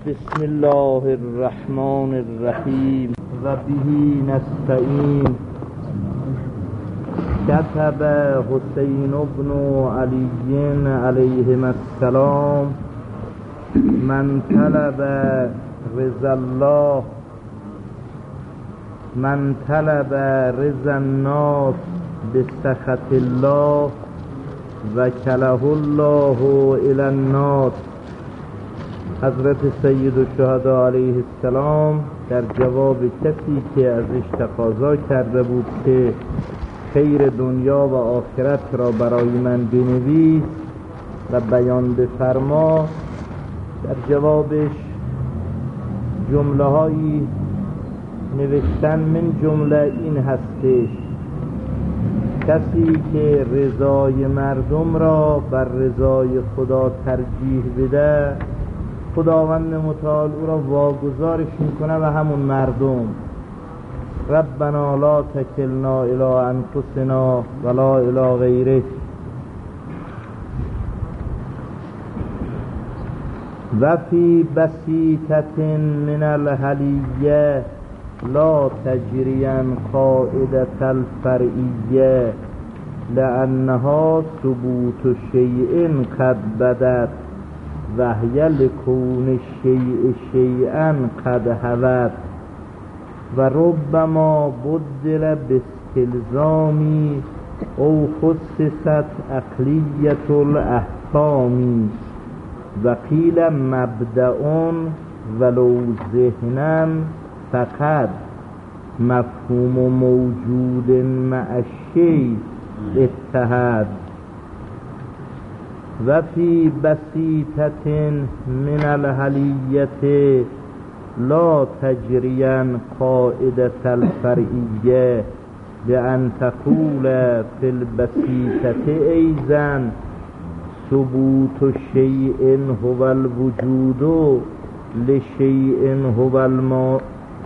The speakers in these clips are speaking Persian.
بسم الله الرحمن الرحیم و به نستعین. كتب حسین بن علی علیهم السلام من طلب رضا الله من طلب رضا الناس بسخط الله وکله الله الی الناس. حضرت سید الشهدا علیه السلام در جواب کسی که ازش تقاضا کرده بود که خیر دنیا و آخرت را برای من بنویس و بیان بفرما، در جوابش جمله هایی نوشتن، من جمله این هستش: کسی که رضای مردم را بر رضای خدا ترجیح بده، خداوند متعال او را واگذارش میکنه و همون مردم. ربنا لا تکلنا الی انفسنا ولا الی غیرک. و فی بسیطة من الحلیه لا تجریا قاعدة الفرعیه لانها ثبوت شیء قد بدت و هی لکون الشیء شیئا قد هوت و ربما بدل باستلزامی او خصصت عقلیة الاحکامی و قیل مبدأ ولو ذهنا فقط مفهوم موجود مع الشیء اتحاد. و فی بسیطة من الحلیة لا تجریا قاعدة الفرعیه بأن تقول فی البسیطة ایضا ثبوت شیء هو الوجود لشیء هو الما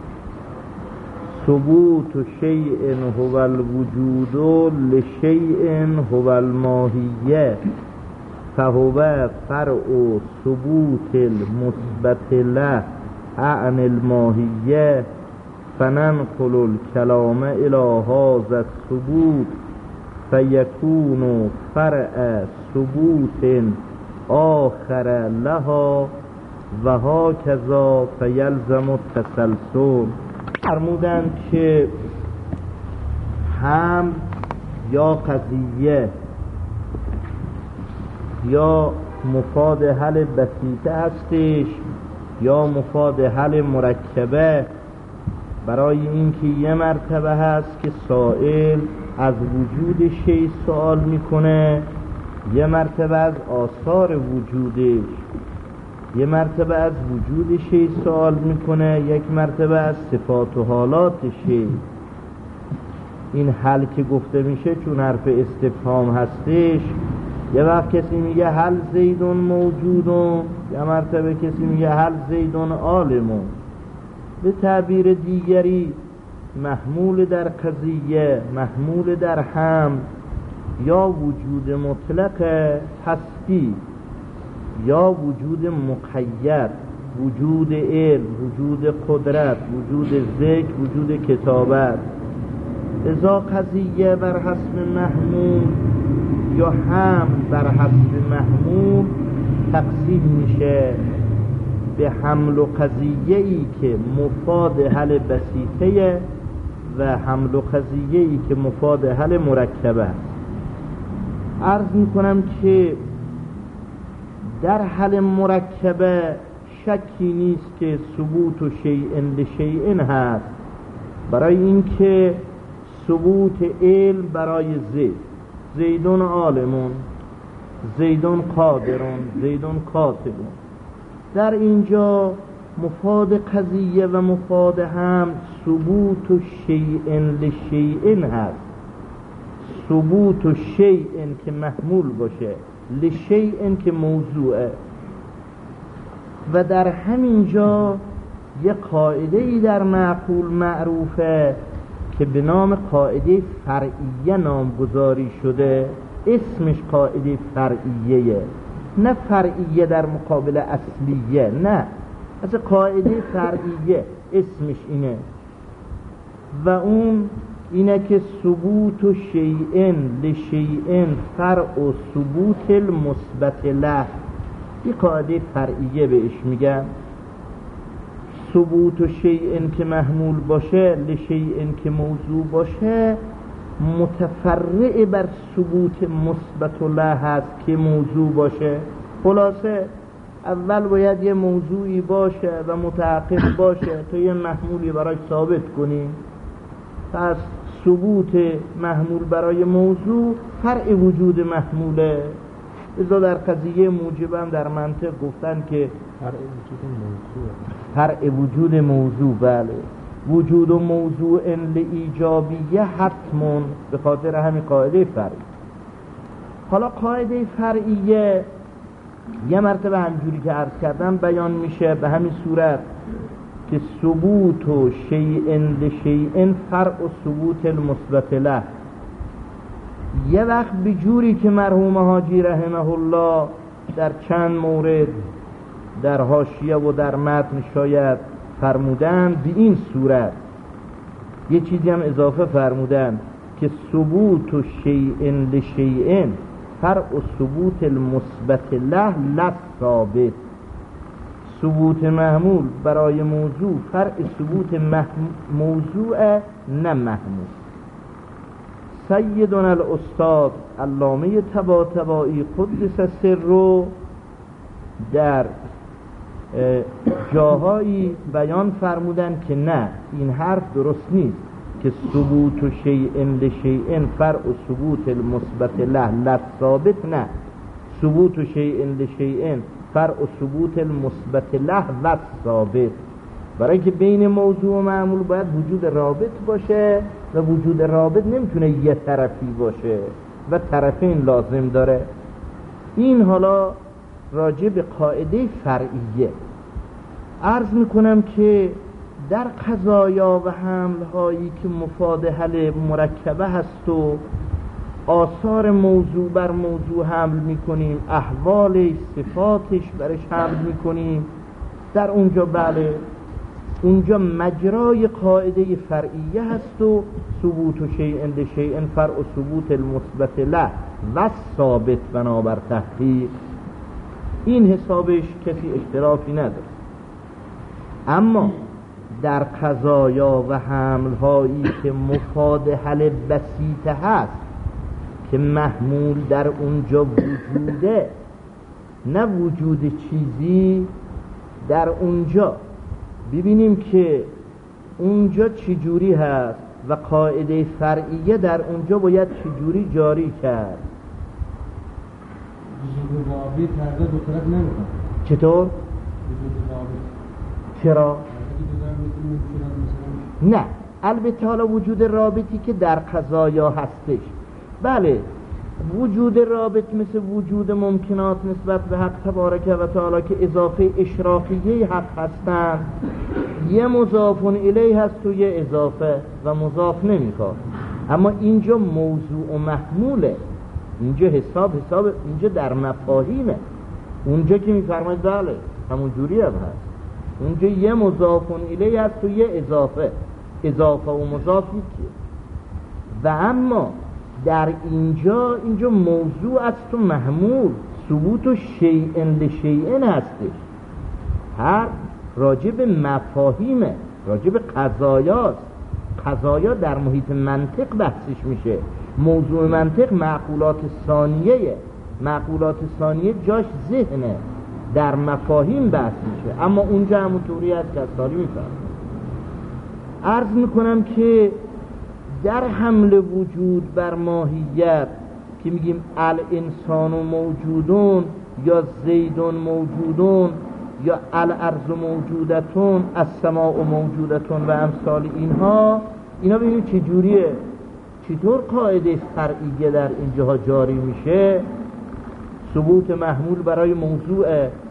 ثبوت شیء هو الوجود لشیء هو الماهیه فهو فرع ثبوت المثبت له عن الماهیه فننقل الكلام الى هذا الثبوت فیکون فرع ثبوت آخر لها و هکذا فیلزم التسلسل. فرمودند که هم یا قضیه یا مفاد حل بسیطه هستش یا مفاد حل مرکبه، برای اینکه یه مرتبه هست که سائل از وجود شیء سوال میکنه، یه مرتبه از آثار وجودش، یه مرتبه از وجود شیء سوال میکنه، یک مرتبه از صفات و حالات شیء. این حل که گفته میشه چون حرف استفهام هستش، یه وقت کسی میگه هل زیدون موجودون، یه مرتبه کسی میگه هل زیدون عالمون. به تعبیر دیگری محمول در قضیه، محمول در هم، یا وجود مطلق هستی یا وجود مقید، وجود علم، وجود قدرت، وجود ذکر، وجود کتابت. ازا قضیه بر حسب محمول یا هم بر حسب محمول تقسیم میشه به حمل و قضیه‌ای که مفاد حل بسیطه و حمل و قضیه‌ای که مفاد حل مرکبه. عرض میکنم که در حل مرکبه شکی نیست که ثبوت و شیء لشیء هست، برای اینکه ثبوت علم برای زیدون عالمون، زیدون قادرون، زیدون کاتبون. در اینجا مفاد قضیه و مفاد هم ثبوت شیء لشیء هست. ثبوت شیء که محمول باشه، لشیء که موضوعه. و در همینجا یه قاعده‌ای در معقول معروفه که به نام قاعده فرعیه نامگذاری شده. اسمش قاعده فرعیه، نه فرعیه در مقابل اصلیه، نه، از قاعده فرعیه اسمش اینه و اون اینه که ثبوت شیئن لشیئن فرع و ثبوت المثبت له. این قاعده فرعیه بهش میگن. ثبوت شیئن که محمول باشه لشیئن که موضوع باشه متفرع بر ثبوت مثبت له هست که موضوع باشه. خلاصه اول باید یه موضوعی باشه و متحقق باشه تا یه محمولی برای ثابت کنیم. پس ثبوت محمول برای موضوع فرع وجود محموله. ازا در قضیه موجبم در منطق گفتن که فرع وجود موضوع بله وجود و موضوع لایجابیه حتمون به خاطر همین قاعده فرعی. حالا قاعده فرعیه یه مرتبه همجوری که عرض کردم بیان میشه به همین صورت که ثبوت و شیئن لشیئن فرع و ثبوت المثبت له. یه وقت به جوری که مرحوم حاجی رحمه الله در چند مورد در حاشیه و در متن شاید فرمودن به این صورت، یه چیزی هم اضافه فرمودن که ثبوت و شیئن لشیئن فرع و ثبوت المثبت له لثابت. ثبوت محمول برای موضوع فرع ثبوت موضوع نه محمول. سیدنا الاستاد علامه طباطبایی قدس سره در جاهایی بیان فرمودن که نه این حرف درست نیست که ثبوت و شیئن لشیئن فرع و ثبوت المثبت له ثابت. نه، ثبوت و شیئن لشیئن فرع و ثبوت المثبت له و ثابت. برای که بین موضوع و معمول باید وجود رابط باشه و وجود رابط نمیتونه یه طرفی باشه و طرفین لازم داره. این حالا راجع به قاعده فرعیه. عرض میکنم که در قضایا و حمل هایی که مفاد حل مرکبه هست و آثار موضوع بر موضوع حمل میکنیم، احوالش صفاتش برش حمل میکنیم، در اونجا بله اونجا مجرای قاعده فرعیه هست و ثبوت و شیئن لشیئن فرع و ثبوت المثبت له و ثابت بنابر تحقیق. این حسابش کسی اختلافی نداره. اما در قضایا و حمل هایی که مفاد حل بسیطه هست که محمول در اونجا وجوده نه وجود چیزی، در اونجا ببینیم که اونجا چجوری هست و قاعده فرعیه در اونجا باید چجوری جاری کرد. وجود رابط کرده دو طرف نمیخواد. چطور؟ وجود رابط چرا؟ نه، البته حالا وجود رابطی که در قضایا هستش بله وجود رابط مثل وجود ممکنات نسبت به حق تبارک و تعالی که اضافه اشراقیه حق هستن، یه مضاف الیه هست و یه اضافه و مضاف نمیخواد. اما اینجا موضوع و محموله، اینجا حساب اینجا در مفاهیمه. اونجا که میفرماید بله همون جوری هم هست، اونجا یه مضاف الیه هست و یه اضافه و مضافی که و اما در اینجا موضوع است و محمول ثبوت و شیئن لشیئن هستش. هر راجع به مفاهیمه، راجع به قضایاست. قضایا در محیط منطق بحثش میشه. موضوع منطق معقولات ثانیه، معقولات ثانیه جاش ذهنه، در مفاهیم بحث میشه. اما اونجا همونطوری هست که از سالی میفرم. عرض میکنم که در حمل وجود بر ماهیت که میگیم الانسان موجودون یا زیدون موجودون یا الارض موجودتون السماء موجودتون و امثال اینا ببینید چجوریه، چطور قاعده فرعیه در اینجاها جاری میشه. ثبوت محمول برای موضوع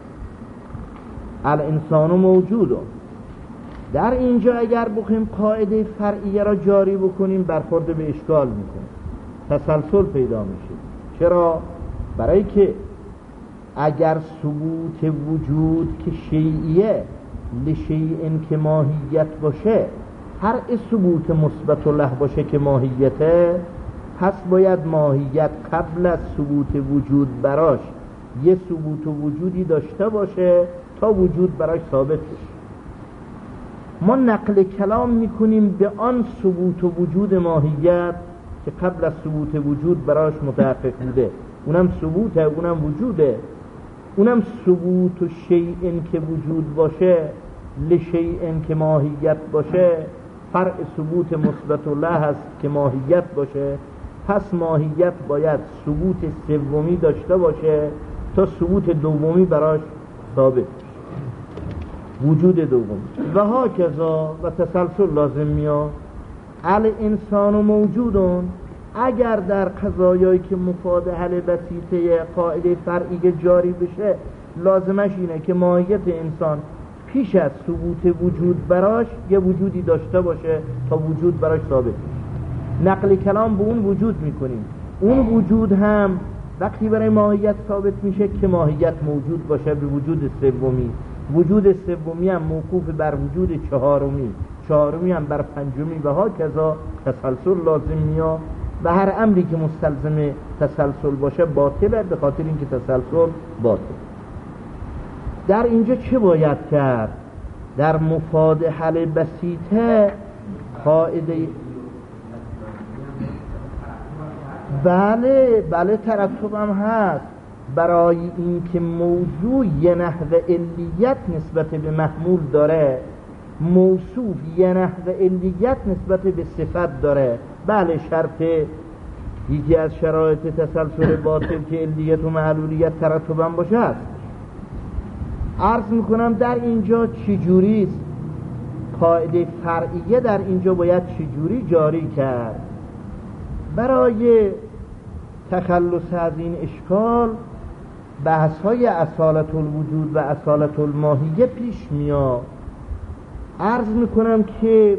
الانسان موجودون، در اینجا اگر بخوایم قاعده فرعیه را جاری بکنیم برخورد به اشکال میکنیم، تسلسل پیدا میشه. چرا؟ برای که اگر ثبوت وجود که شیعیه لشیء که ماهیت باشه، هر ثبوت مثبت له باشه که ماهیته، پس باید ماهیت قبل از ثبوت وجود براش یه ثبوت و وجودی داشته باشه تا وجود براش ثابت بشه. ما نقل کلام میکنیم به آن ثبوت و وجود ماهیت که قبل از ثبوت وجود براش متحقق بوده، اونم ثبوته، اونم وجوده، اونم ثبوت و شیء که وجود باشه لشیء که ماهیت باشه، فرع ثبوت مثبت له هست که ماهیت باشه. پس ماهیت باید ثبوت سومی داشته باشه تا ثبوت دومی براش ثابت بشه، وجود دومی. و هاکذا و تسلسل لازم میاد. الانسان موجودون، اگر در قضایایی که مفاد حل بسیطه قاعده فرعی جاری بشه، لازمش اینه که ماهیت انسان پیش از ثبوت وجود براش یه وجودی داشته باشه تا وجود براش ثابت بشه. نقل کلام به اون وجود میکنیم، اون وجود هم وقتی برای ماهیت ثابت میشه که ماهیت موجود باشه به وجود سومی، وجود سومی هم موقوف بر وجود چهارمی، چهارمی هم بر پنجمی و هاکذا تسلسل لازم میاد. و هر امری که مستلزم تسلسل باشه باطله، به خاطر اینکه تسلسل باطل. در اینجا چه باید کرد؟ در مفاد حل بسیطه قاعده بله ترتب هم هست. برای اینکه موضوع یه نحو علیت نسبت به محمول داره، موصوف یه نحو علیت نسبت به صفت داره. بله شرط یکی از شرایط تسلسل باطل که علیت و معلولیت ترتب هم باشه است. عرض میکنم در اینجا چجوریست قاعده فرعیه، در اینجا باید چجوری جاری کرد؟ برای تخلص از این اشکال بحث های اصالت الوجود و اصالت الماهیه پیش میاد. عرض میکنم که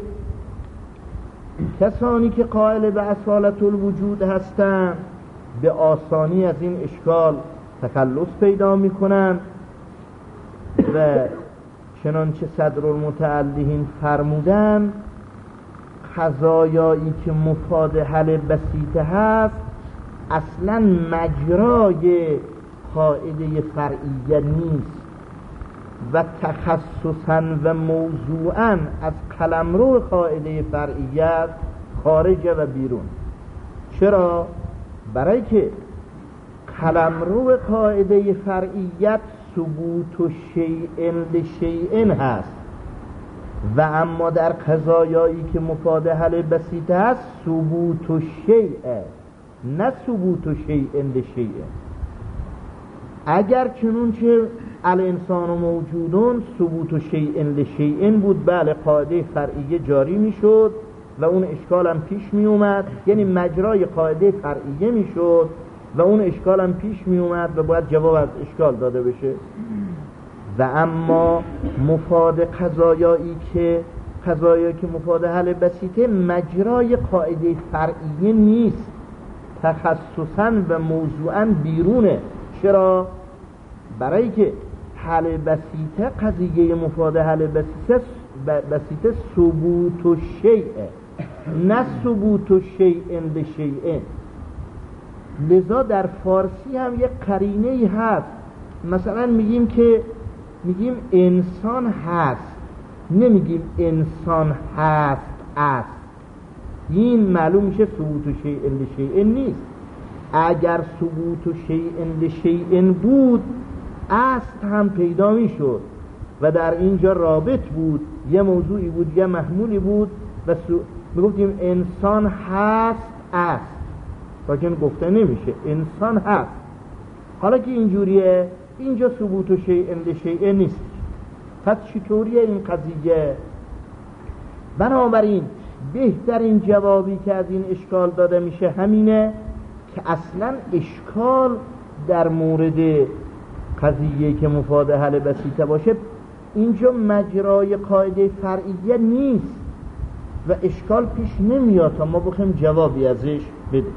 کسانی که قائل به اصالت الوجود هستند به آسانی از این اشکال تخلص پیدا میکنن و چنانچه صدرالمتعلین فرمودن قضایایی که مفاد حل بسیطه هست اصلا مجرای قاعده فرعیه نیست و تخصصا و موضوعا از قلمرو قاعده فرعیت خارجه و بیرون. چرا؟ برای که قلمرو قاعده فرعیت ثبوت شیء لشیء هست و اما در قضایایی که مفاد حل بسیطه هست ثبوت شیء نه ثبوت شیء لشیء. اگر چنونچه الانسان موجودون ثبوت شیء لشیء بود، بله قاعده فرعیه جاری میشد و اون اشکال هم پیش می اومد، یعنی مجرای قاعده فرعیه میشد و اون اشکال هم پیش می اومد و باید جواب از اشکال داده بشه. و اما مفاد قضایایی که مفاد حل بسیطه مجرای قاعده فرعیه نیست، تخصصا و موضوعا بیرونه. چرا؟ برای که حل بسیطه قضیه مفاد حل بسیطه ثبوت شیء نه ثبوت شیء لشیء. لذا در فارسی هم یک قرینه‌ای هست، مثلا میگیم انسان هست، نمیگیم انسان هست است. این معلوم میشه ثبوت شیء لشیء نیست. اگر ثبوت شیء لشیء بود است هم پیدا میشد و در اینجا رابط بود، یه موضوعی بود یه محمولی بود و میگفتیم انسان هست است، لیکن گفته نمیشه انسان هست. حالا که اینجوریه اینجا ثبوت شیء لشیء نیست. پس چطوریه این قضیه؟ بنابراین بهترین جوابی که از این اشکال داده میشه همینه که اصلا اشکال در مورد قضیه که مفاد حل بسیطه باشه اینجا مجرای قاعده فرعیه نیست و اشکال پیش نمیاد تا ما بخوایم جوابی ازش بدیم.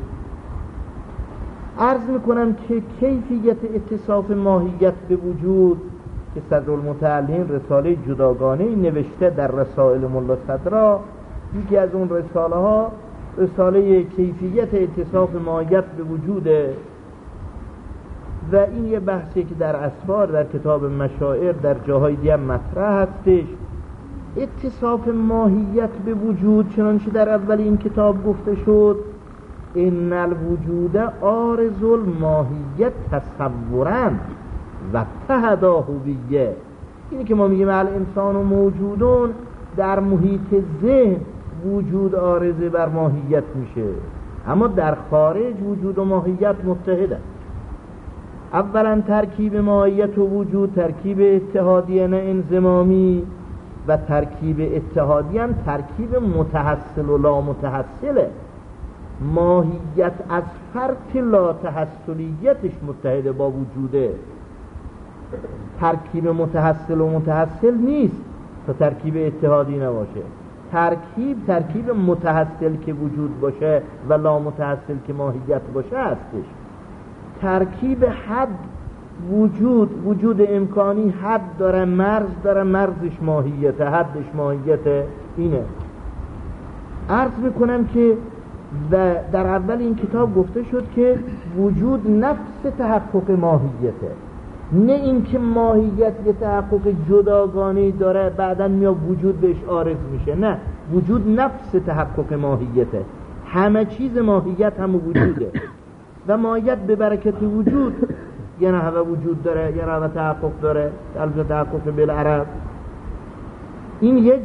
عرض میکنم که کیفیت اتصاف ماهیت به وجود که صدرالمتعلین رساله جداگانه نوشته در رسائل ملا صدرا. یکی از اون رساله ها رساله کیفیت اتصاف ماهیت به وجوده و این یه بحثی که در اسفار، در کتاب مشاعر، در جاهای دیگه مطرح هستش. اتصاف ماهیت به وجود چنانچه در اول این کتاب گفته شد ان الوجود عارض الماهیت تصورا و تهدا هویه. اینی که ما میگیم الانسان و موجودون در محیط ذهن وجود عارضه بر ماهیت میشه، اما در خارج وجود و ماهیت متحده. اولا ترکیب ماهیت و وجود ترکیب اتحادی نه انضمامی و ترکیب اتحادی هم ترکیب متحصل و لا متحصله. ماهیت از فرط لا تحصلیتش متحده با وجوده، ترکیب متحصل و متحصل نیست تا ترکیب اتحادی نباشه. ترکیب متحصل که وجود باشه و لا متحصل که ماهیت باشه هستش. ترکیب حد وجود امکانی حد داره، مرز داره، مرزش ماهیته، حدش ماهیته. اینه عرض میکنم که و در اول این کتاب گفته شد که وجود نفس تحقق ماهیته، نه اینکه ماهیت یه تحقق جداگانه داره بعداً میاد وجود بهش عارض میشه. نه، وجود نفس تحقق ماهیته، همه چیز ماهیت هم وجوده و ماهیت به برکت وجود یه نحوه وجود داره، یه نحوه تحقق داره، البته تحقق بالعرب. این یه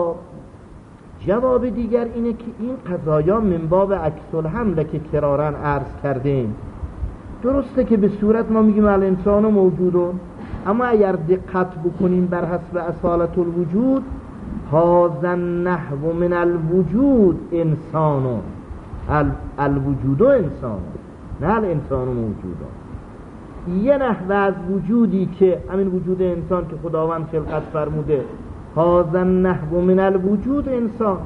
جواب دیگر اینه که این قضایا من باب عکس الحمل که کرارن عرض کردیم. درسته که به صورت ما میگیم الانسان و موجودون، اما اگر دقت بکنیم بر حسب اصالت الوجود هذا النحو من الوجود انسانون، الوجود انسان، نه الانسان و موجودون. یه نحو از وجودی که همین وجود انسان که خداوند خلقت فرموده هذا النحو من الوجود انسان،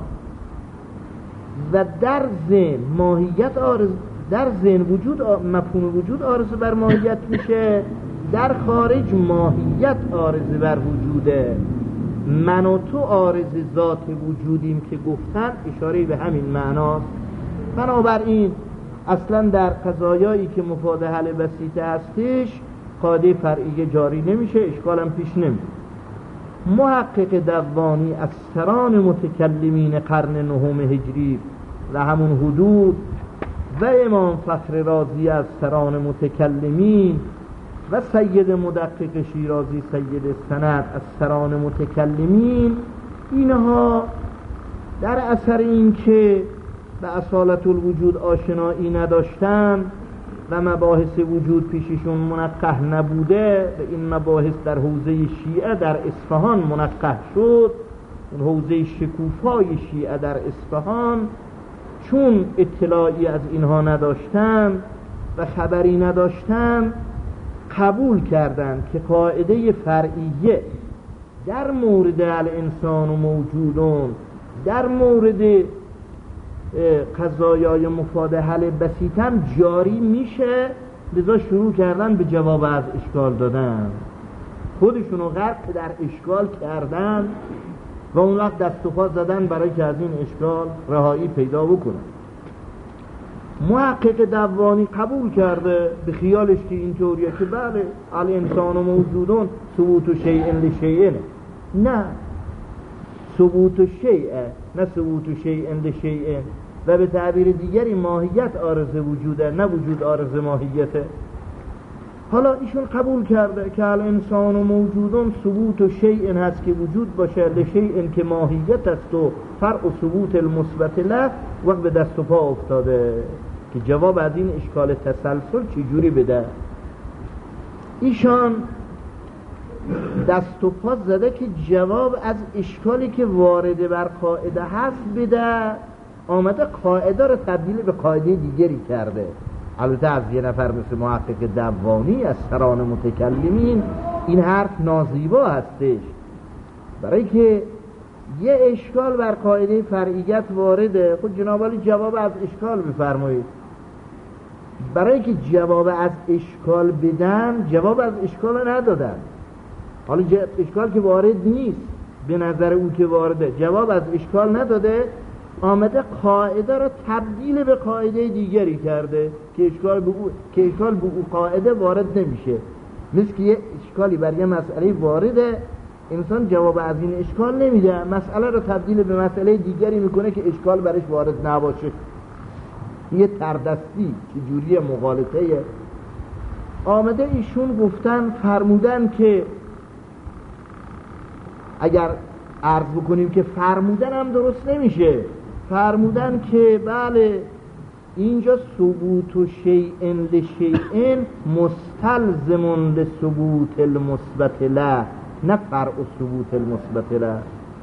و در ذهن ماهیت عارض، در ذهن وجود مفهوم وجود عارض بر ماهیت میشه، در خارج ماهیت عارض بر وجوده. من و تو عارض ذات وجودیم که گفتن اشاره به همین معناست. بنابراین اصلا در قضایایی که مفاد حل بسیطه هستش قاعده فرعیه جاری نمیشه، اشکالم پیش نمیاد. محقق دوانی از سران متکلمین قرن نهم هجری و همون حدود و امام فخر رازی از سران متکلمین و سید مدقق شیرازی سید سند از سران متکلمین، اینها در اثر این که به اصالت الوجود آشنایی نداشتن و مباحث وجود پیششون منقح نبوده و این مباحث در حوزه شیعه در اصفهان منقح شد، اون حوزه شکوفای شیعه در اصفهان، چون اطلاعی از اینها نداشتن و خبری نداشتن قبول کردند که قاعده فرعیه در مورد الانسان و موجودون، در مورد قضایای مفاد حل بسیطم جاری میشه، لذا شروع کردن به جواب از اشکال دادن، خودشونو غرق در اشکال کردن و اون وقت دست و پا زدن برای که از این اشکال رهایی پیدا بکنن. محقق دوانی قبول کرده به خیالش که اینطوریه که بله الانسان و موجودون ثبوت شیء لشیء، نه ثبوت شیء نه ثبوت شیء لشیء، و به تعبیر دیگری ماهیت عارض وجوده نه وجود عارض ماهیته. حالا ایشون قبول کرده که الانسان و موجودون ثبوت شیء هست که وجود باشه، لشیء که ماهیت است و فرع و ثبوت المثبت له، وقت به دست و پا افتاده که جواب از این اشکال تسلسل چجوری بده. ایشان دست و پا زده که جواب از اشکالی که وارد بر قاعده هست بده، آمده قاعده رو تبدیل به قاعده دیگری کرده. البته از یه نفر مثل محقق دوانی از سران متکلمین این حرف نازیبا هستش، برای که یه اشکال بر قاعده فرعیت وارده. خود جناب عالی جواب از اشکال بفرمایید. برای که جواب از اشکال بدن، جواب از اشکال ندادن، حالا اشکال که وارد نیست به نظر او که وارده، جواب از اشکال نداده، آمده قاعده را تبدیل به قاعده دیگری کرده که اشکال به او قاعده وارد نمیشه. مثل که یه اشکالی بر یه مسئله وارده، انسان جواب از این اشکال نمیده، مسئله را تبدیل به مسئله دیگری میکنه که اشکال برش وارد نباشه. یه تردستی که جوری مغالطه. آمده ایشون گفتن فرمودن که اگر عرض بکنیم که فرمودن هم درست نمیشه، فرمودن که بله اینجا ثبوت شیء لشیء مستلزم لثبوت المثبت له، نه فرع ثبوت المثبت له.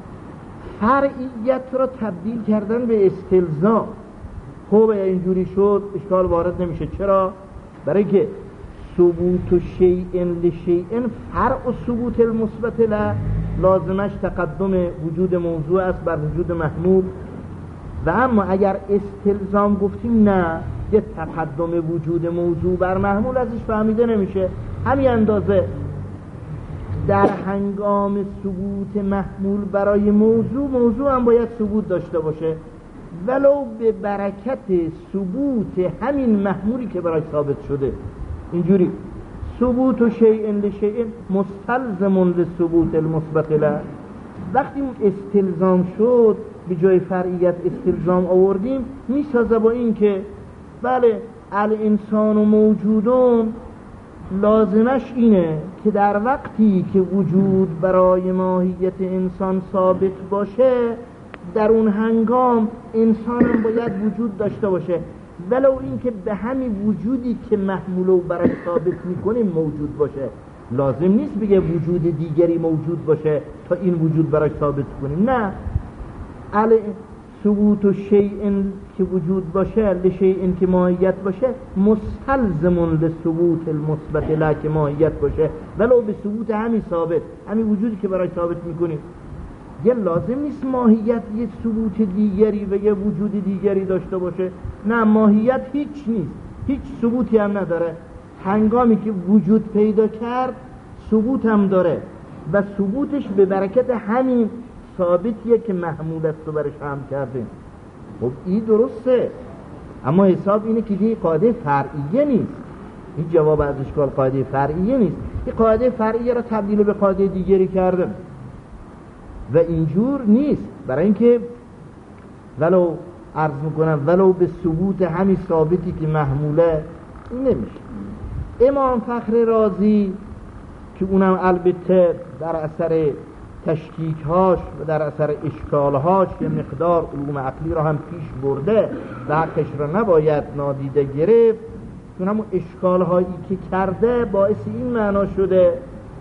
فرعیت را تبدیل کردن به استلزام. خب اینجوری شد اشکال وارد نمیشه. چرا؟ برای که ثبوت شیء لشیء فرع ثبوت المثبت له لازمش تقدم وجود موضوع است بر وجود محمول، و اما اگر استلزام گفتیم نه، یه تقدم وجود موضوع بر محمول ازش فهمیده نمیشه. همین اندازه در هنگام ثبوت محمول برای موضوع هم باید ثبوت داشته باشه، ولو به برکت ثبوت همین محمولی که برای ثابت شده. اینجوری ثبوت شیء لشیء مستلزم لثبوت المثبت له. وقتی اون استلزام شد به جای فرعیت استلزام آوردیم، میسازه با این که بله الانسان و موجودون لازمش اینه که در وقتی که وجود برای ماهیت انسان ثابت باشه، در اون هنگام انسان هم باید وجود داشته باشه، ولو این که به همین وجودی که محمولو برای ثابت میکنیم موجود باشه. لازم نیست بگه وجود دیگری موجود باشه تا این وجود برای ثابت کنیم، نه. ثبوت شیء که وجود باشه لشیء که ماهیت باشه مستلزم لثبوت المثبت له که ماهیت باشه، ولو به ثبوت همین ثابت، همین وجودی که برای ثابت میکنیم. یه لازم نیست ماهیت یه ثبوت دیگری و یه وجود دیگری داشته باشه، نه. ماهیت هیچ نیست، هیچ ثبوتی هم نداره. هنگامی که وجود پیدا کرد ثبوت هم داره و ثبوتش به برکت همین ثابتیه که محمول است و برش هم کردیم. خب این درسته، اما حساب اینه که این قاعده فرعیه نیست. این جواب از اشکال قاعده فرعیه نیست. این قاعده فرعیه را تبدیل به قاعده دیگری کردم و اینجور نیست. برای اینکه ولو عرض میکنم ولو به ثبوت همین ثابتی که محموله این نمیشه. امام فخر رازی که اونم البته در اثر تشکیک‌هاش و در اثر اشکال‌هاش یه مقدار علوم عقلی را هم پیش برده و حقش را نباید نادیده گرفت، چون همون اشکال‌هایی که کرده باعث این معنا شده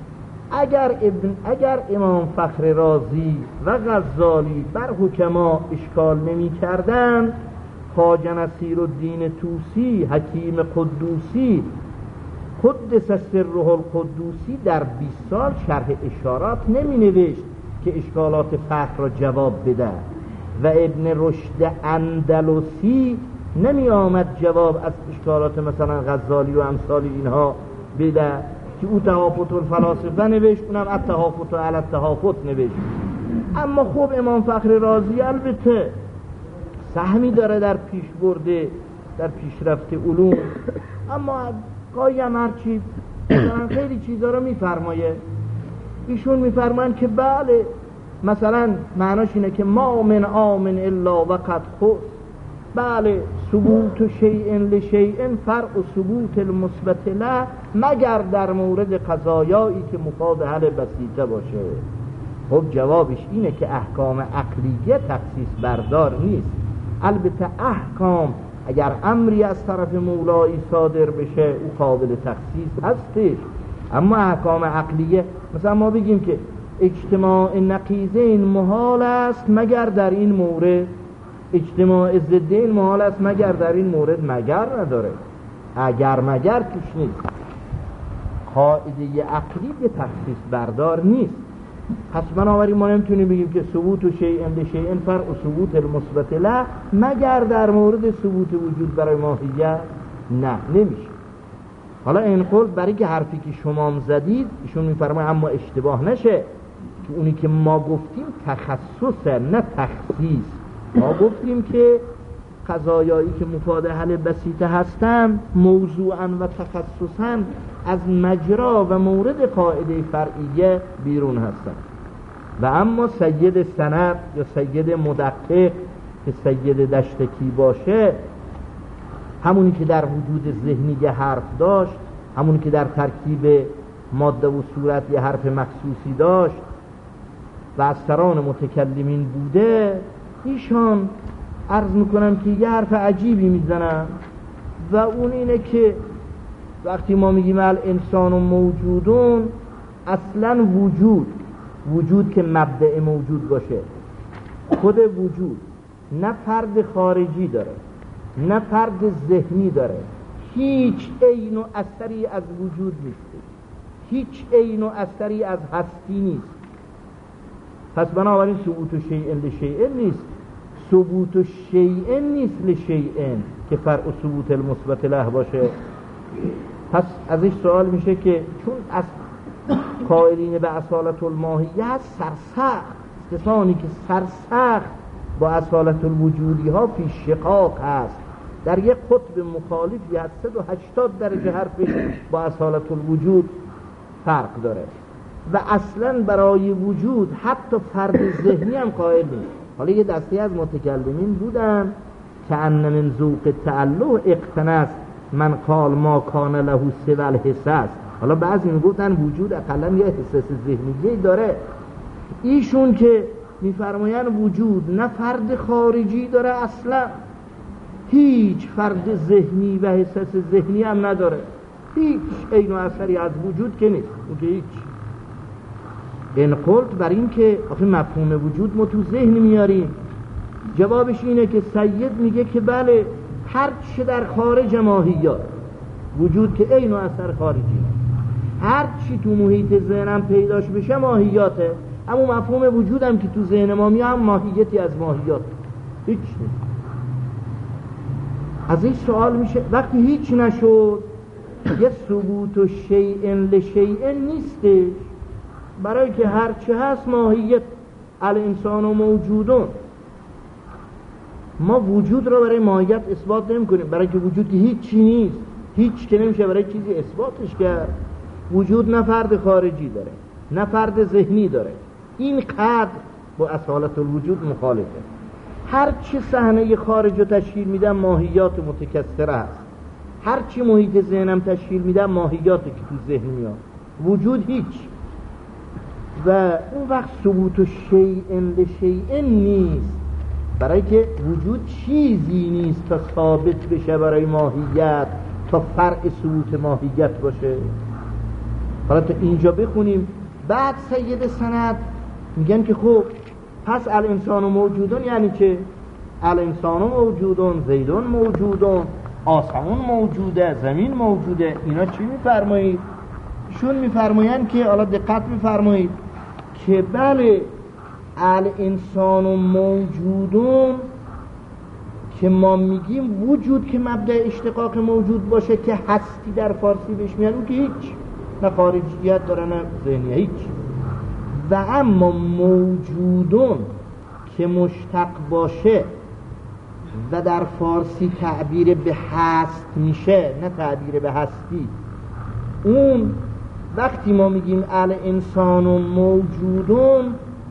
اگر امام فخر رازی و غزالی بر حکما اشکال نمی کردن، خواجه نصیرالدین طوسی حکیم قدوسی قدس سره القدوسی در 20 سال شرح اشارات نمی نوشت که اشکالات فخر را جواب بده و ابن رشد اندلسی نمی آمد جواب از اشکالات مثلا غزالی و امثال اینها بده که او تهافت الفلاسفه نوشت، اونم التهافت علی التهافت نوشت. اما خب امام فخر رازی البته سهمی داره در پیش برده در پیشرفت علوم، اما گاهی هم هرچی مثلا خیلی چیزا رو میفرمایه. ایشون میفرمان که بله مثلا معناش اینه که ما من آمن الا وقد خص، بله ثبوت شیء لشیء فرع ثبوت المثبت له، مگر در مورد قضایایی که مفاد حل بسیطه باشه. خب جوابش اینه که احکام عقلیه تخصیص بردار نیست. البته احکام اگر امری از طرف مولایی صادر بشه او قابل تخصیص هستش، اما احکام عقلیه مثلا ما بگیم که اجتماع نقیضین محال است مگر در این مورد، اجتماع ضدین محال است مگر در این مورد، مگر نداره، اگر مگر توش نیست. قاعده عقلی به تخصیص بردار نیست. پس بنابراین ما نمیتونیم بگیم که ثبوت شیء لشیء فرع ثبوت المثبت له مگر در مورد ثبوت وجود برای ماهیت، نه نمیشه. حالا این قول برای که حرفی که شما زدید ایشون میفرماید اما اشتباه نشه که اونی که ما گفتیم تخصصه نه تخصیص. ما گفتیم که قضایایی که مفاد حل بسیطه هستن موضوعاً و تخصصاً از مجرا و مورد قاعده فرعیه بیرون هستن. و اما سید سند یا سید مدقق که سید دشتکی باشه، همونی که در وجود ذهنی یه حرف داشت، همونی که در ترکیب ماده و صورت یه حرف مخصوصی داشت و از سران متکلمین بوده، ایشان عرض میکنم که یه حرف عجیبی میزنن و اون اینه که وقتی ما میگیم الانسان موجودون، اصلا وجود که مبدأ موجود باشه، خود وجود نه فرد خارجی داره نه فرد ذهنی داره، هیچ عین و اثری از وجود نیست، هیچ عین و اثری از هستی نیست. پس بنابراین ثبوت شیء لشیء نیست، ثبوت شیء نیست لشیء که فرع ثبوت المثبت له باشه. پس ازش سوال میشه که چون از قائلین به اصالت الماهیت سرسخت، کسانی که سرسخت با اصالت الوجودی ها فی شقاق هست، در یک قطب مخالفی از 180 درجه حرفش با اصالت الوجود فرق داره و اصلا برای وجود حتی فرد ذهنی هم قائل نیست. حالا یه دسته از متکلمین بودن که ان من ذوق تعلق اقتنس من قال ما کان له سوى الحساس. حالا بعضی میگفتن وجود اقلا یه حساس ذهنی داره، ایشون که میفرماین وجود نه فرد خارجی داره، اصلا هیچ فرد ذهنی و حساس ذهنی هم نداره، هیچ عین و اثری از وجود که نیست، اون که هیچ. این قلت بر این که آخه مفهوم وجود ما تو ذهن میاریم، جوابش اینه که سید میگه که بله، هر چه در خارج ماهیات وجود که عین و اثر خارجی نیست، هر چی تو محیط ذهنم پیداش بشه ماهیاته، اما مفهوم وجودم که تو ذهن ما میاد ماهیتی از ماهیات هیچ نیست. از این سوال میشه وقتی هیچ نشد یه ثبوت شیء لشیء نیستش، برای که هر چه هست ماهیت الانسان و موجودون. ما وجود رو برای ماهیت اثبات نمی کنیم، برای که وجود هیچی نیست، هیچ که نمیشه برای چیزی اثباتش کرد. وجود نه فرد خارجی داره نه فرد ذهنی داره، این قدر با اصالت الوجود مخالفه. هر چی صحنه خارج رو تشکیل میدن ماهیات متکثره هست، هر چی محیط ذهنم تشکیل میدن ماهیاتی که تو ذهن میاد، وجود هیچ. و اون وقت ثبوت شیء لشیء نیست، برای که وجود چیزی نیست تا ثابت بشه برای ماهیت، تا فرع ثبوت ماهیت باشه. حالا تا اینجا بخونیم، بعد سید سند میگن که خب پس الانسان موجودون یعنی که الانسان موجودون، زیدون موجودون، آسمون موجوده، زمین موجوده، اینا چی میفرمایید؟ شون میفرمایند که حالا دقت میفرمایید که بله الانسان موجودون که ما میگیم وجود که مبدأ اشتقاق موجود باشه که هستی در فارسی بهش میاد، اون که هیچ نه خارجیت داره نه ذهنیه، هیچ. و اما موجودون که مشتق باشه و در فارسی تعبیر به هست میشه نه تعبیر به هستی، اون وقتی ما میگیم الانسان موجودون،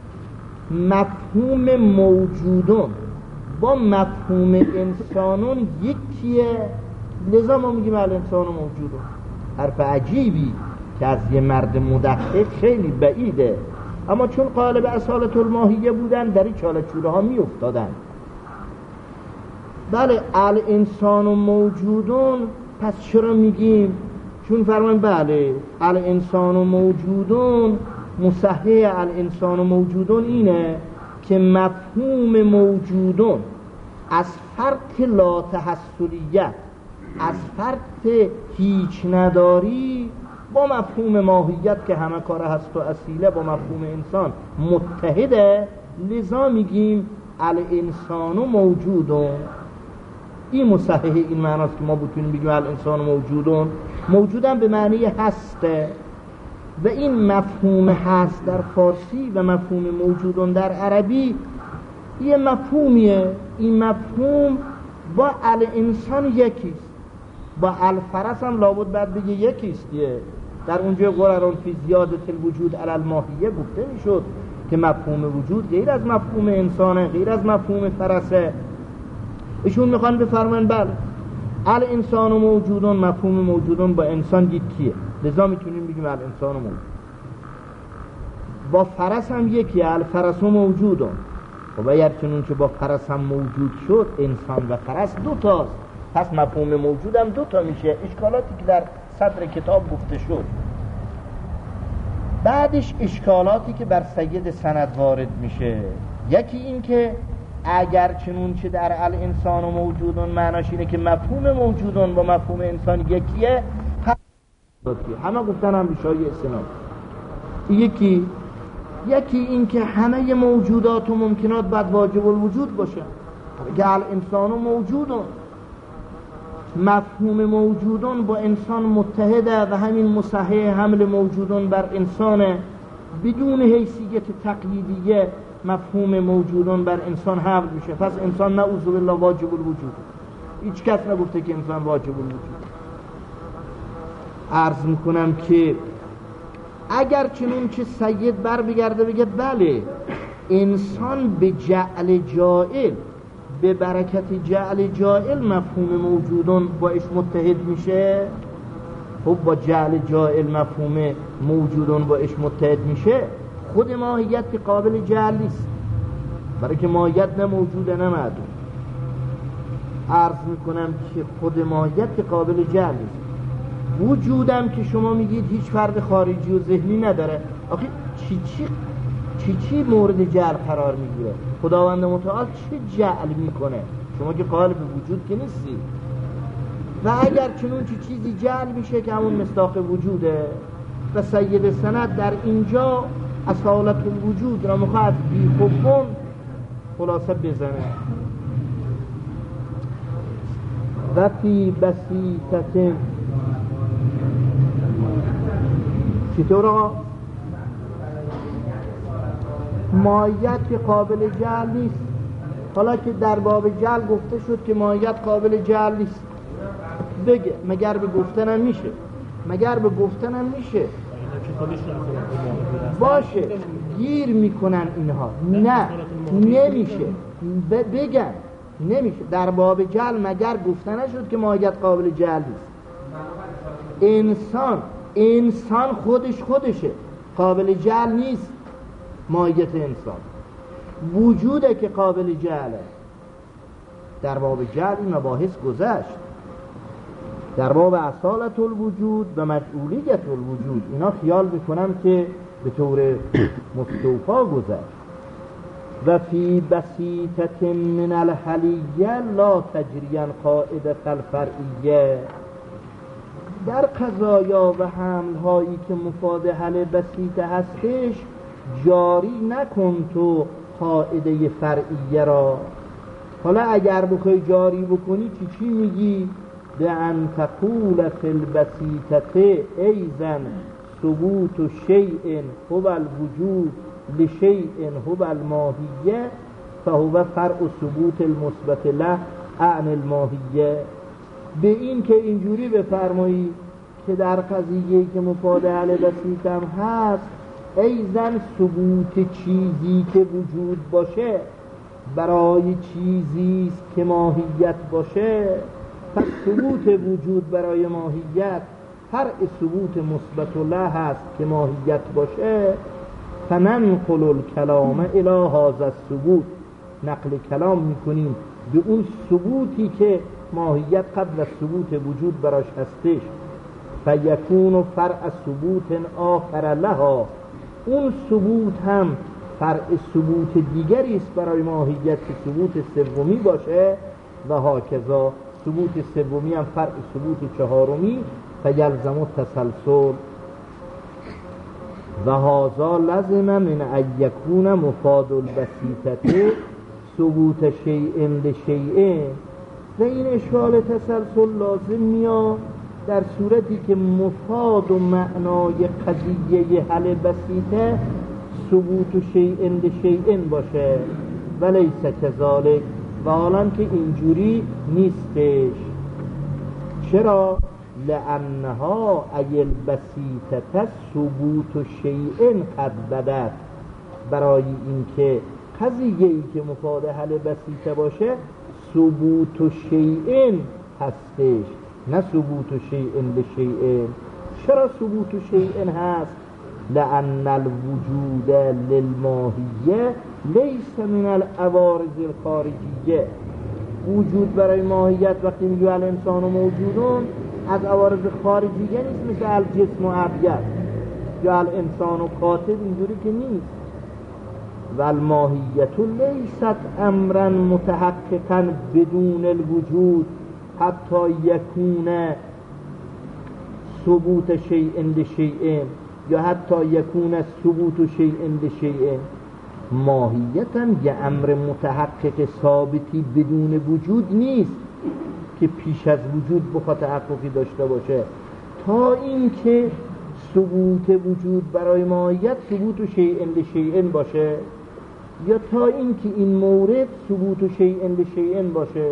مفهوم موجودون با مفهوم انسانون یکیه، لذا ما میگیم الانسان موجودون. حرف عجیبی که از یه مرد مدقق خیلی بعیده، اما چون قائل به اصالت الماهیه بودن در این چاله‌چوله ها می افتادن. بله الانسان موجودون، پس چرا میگیم؟ چون فرمان بله الانسان موجودون، مصحح الانسان موجودون اینه که مفهوم موجودون از فرط لا تحصلیت، از فرط هیچ نداری با مفهوم ماهیت که همه کار هست و اصیله با مفهوم انسان متحده، لذا میگیم الانسان موجودون. این مصحح این معناست که ما بتونیم بگیم الانسان موجودون. موجودم به معنی هسته و این مفهوم هست در فارسی و مفهوم موجودون در عربی یه مفهومیه. این مفهوم با الانسان یکیست، با الفرس هم لابد باید بگه یکیست. در اونجا قرارون فی زیادت الوجود علی الماهیه گفته میشد که مفهوم وجود غیر از مفهوم انسانه، غیر از مفهوم فرسه. ایشون میخوان بفرماین بله الانسان و موجودون، مفهوم موجودون با انسان یکیه، لذا میتونیم بگیم الانسان و موجود. با فرس هم یکیه، الفرس و موجودون. و اگر چنون که با فرس هم موجود شد، انسان و فرس دو تاست، پس مفهوم موجود هم دو تا میشه. اشکالاتی که در صدر کتاب گفته شد. بعدش اشکالاتی که بر سید سند وارد میشه، یکی این که اگر چنون که در الانسان و موجودون معناش اینه که مفهوم موجودون با مفهوم انسان یکیه، همه گفتن هم ریشای استناد. یکی این که همه موجودات و ممکنات باید واجب الوجود باشه، که الانسان و موجودون، مفهوم موجودون با انسان متحده و همین مصحح حمل موجودون بر انسانه، بدون حیثیت تقییدیه مفهوم موجودون بر انسان حمل میشه. پس انسان نعوذ بالله واجب الوجود، هیچ کس نگفته که انسان واجب الوجود. عرض میکنم که اگر چنون که سید بر بگرده بگه بله انسان به جعل جائل، به برکت جعل جائل مفهوم موجودون باش متحد میشه، خب با جعل جائل مفهوم موجودون باش متحد میشه، خود ماهیت قابل جعل نیست، برای که ماهیت نه موجوده نه معدوم. عرض میکنم که خود ماهیت قابل جعل نیست. وجودم که شما میگید هیچ فرد خارجی و ذهنی نداره، آخه چی مورد جعل قرار میگیره؟ خداوند متعال چه جعل میکنه؟ شما که قائل به وجود که نیستی. و اگر چنون چیزی جعل میشه که همون مصداق وجوده، و سید سند در اینجا اصالت الوجود را میخواد بی خبون خلاصه بزنه. و فی بسیطت چطور آقا؟ ماهیت که قابل جعل نیست. حالا که در باب جعل گفته شد که ماهیت قابل جعل نیست، بگه مگر به گفتنم میشه؟ مگر به گفتنم میشه؟ باشه گیر میکنن اینها. نه نمیشه، بگن نمیشه. در باب جعل مگر گفته نشد که ماهیت قابل جعل نیست؟ انسان خودشه، قابل جعل نیست. ماهیت انسان وجوده که قابل جعله. در باب جعل این مباحث گذشت، در باب اصالت الوجود و مجعولیت الوجود اینا خیال میکنم که به طور مستوفا گذشت. و فی بسیطت من الحلیه لا تجریان قاعدت الفرعیه. در قضایا و حملهایی که مفاد حل بسیطه هستش جاری نکن تو قاعده فرعیه را. حالا اگر بخوای جاری بکنی چی میگی؟ به ان تقول فی البسیطه ایزن ثبوت شیء هو الوجود لشیء هو الماهیه فهو فرع ثبوت المثبت له عن الماهیه. به این که اینجوری بفرمایی که در قضیه که مفاد حل بسیط هم هست ایزن ثبوت چیزی که وجود باشه برای چیزیست که ماهیت باشه، پس ثبوت وجود برای ماهیت فرع ثبوت مثبت له هست که ماهیت باشه. فننقل الکلام الی هذا الثبوت، نقل کلام میکنیم به اون ثبوتی که ماهیت قبل از ثبوت وجود براش هستش. فیکون فرع ثبوت آخر لها، اون ثبوت هم فرع ثبوت دیگری است برای ماهیت که ثبوت سومی باشه، و هاکذا ثبوت سومی هم فرع ثبوت چهارمی. فیلزم التسلسل و هذا لازم من ان یکون مفاد البسیطه ثبوت شیء لشیء. و این اشکال تسلسل لازم میاد در صورتی که مفاد و معنای قضیه حل بسیطه ثبوت شیء لشیء باشه ولیس کذالک، و حالا که اینجوری نیستش. چرا؟ لانها ای البسیطه ثبوت شیء قد بدت، برای اینکه قضیه‌ای که مفاد حل بسیطه باشه ثبوت شیء هستش، نه ثبوت شیء لشیء. چرا ثبوت شیء هست؟ لأن الوجود للماهیه لیس من العوارض الخارجیه. وجود برای ماهیت وقتی میگه الانسان موجودون از عوارض خارجیه نیست، مثل الجسم و ابید یا الانسان و کاتب، اینجوری که نیست. و الماهیت لیست امرا متحققا بدون الوجود حتی یکون ثبوت شیء لشیء یا حتی یکون ثبوت شیء لشیء. ماهیتا یه امر متحقق ثابتی بدون وجود نیست که پیش از وجود بخواد تحققی داشته باشه، تا اینکه ثبوت وجود برای ماهیت ثبوت شیء لشیء باشه، یا تا اینکه این مورد ثبوت شیء لشیء باشه.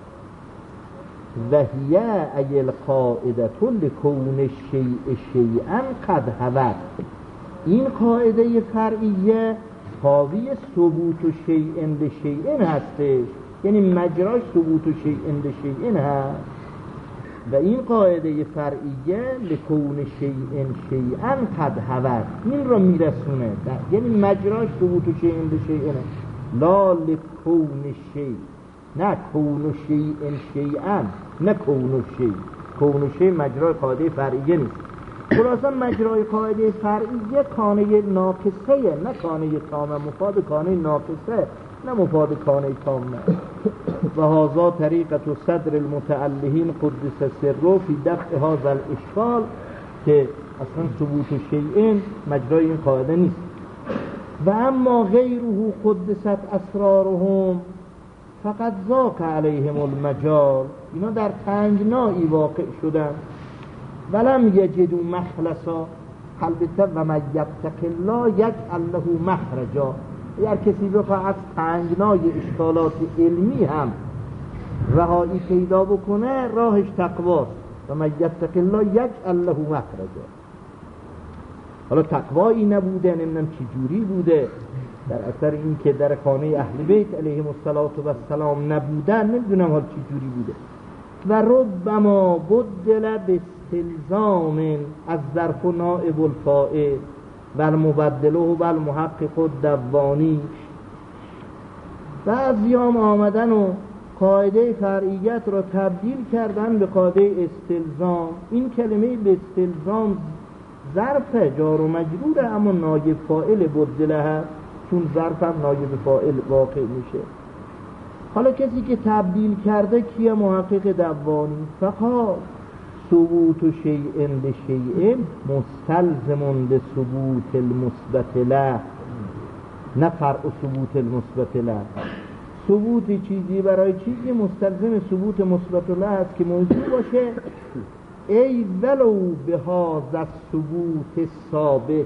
و هی ای القاعده لکون الشیء شیئا قد هوت، این قاعده فرعیه حاوی ثبوت شیء لشیء هستش، یعنی مجراش ثبوت شیء لشیء هست. و این قاعده فرعیه لکون شیء شیئا قد هوت این را میرسونه، یعنی مجراش ثبوت شیء لشیء لا لکون شیء، نه کون شیء شیئا، نه کون شیء. کون شیء مجرای قاعده فرعیه نیست. خلاصا مجرای قاعده فرعیه کانه ناقصه، نه کانه تامه. مفاد کانه ناقصه نه مفاد کانه تامه. و هذا طریقة صدر المتعلهین قدس سره فی دفع هذا الاشکال، که اصلا ثبوت شیء مجرای این قاعده نیست. و اما غیره قدست اسرارهم فقط ضاق علیهم المجال، اینا در تنگنایی واقع شدن. ولم یجدوا مخلصا، البته و من یتق الله یجعل له مخرجا. اگر کسی بخواد از تنگنای اشکالات علمی هم رهایی پیدا بکنه، راهش تقواست. و من یتق الله یجعل له مخرجا. حالا تقوایی نبوده، نمیدونم چی جوری بوده، در اثر این که در خانه اهل بیت علیهم السلام نبودن، نمیدونم حال چی جوری بوده. و ربما بدل باستلزام از ظرف نائب الفاعل و المبدله و المحقق الدوانی. بعضیام آمدن و قاعده فرعیت را تبدیل کردن به قاعده استلزام. این کلمه به استلزام ظرف جار و مجروره، اما نایب فاعل بدله هست، چون ظرف هم نایب فاعل واقع میشه. حالا کسی که تبدیل کرده کیه؟ محقق دوانی. فقط ثبوت شیء لشیء مستلزم لثبوت المثبت له، نه فرع ثبوت المثبت له. ثبوت چیزی برای چیزی مستلزم ثبوت مثبت له است که موضوع باشه. ای ولو به هذا الثبوت ثابت،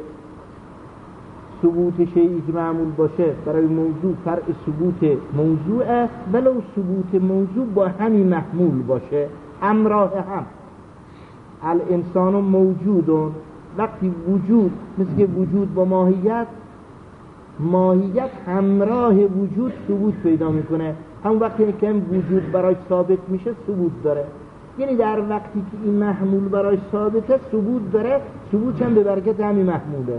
ثبوت شیئی که معمول باشه برای موضوع فرع ثبوت موضوعه، ولو ثبوت موضوع با همین محمول باشه، همراه هم. الانسان موجودون، وقتی وجود مثل که وجود با ماهیت، ماهیت همراه وجود ثبوت پیدا میکنه. همون وقتی که وجود برای ثابت میشه ثبوت داره، یعنی در وقتی که این محمول برای ثابته ثبوت داره، ثبوت هم به برکت همین محموله.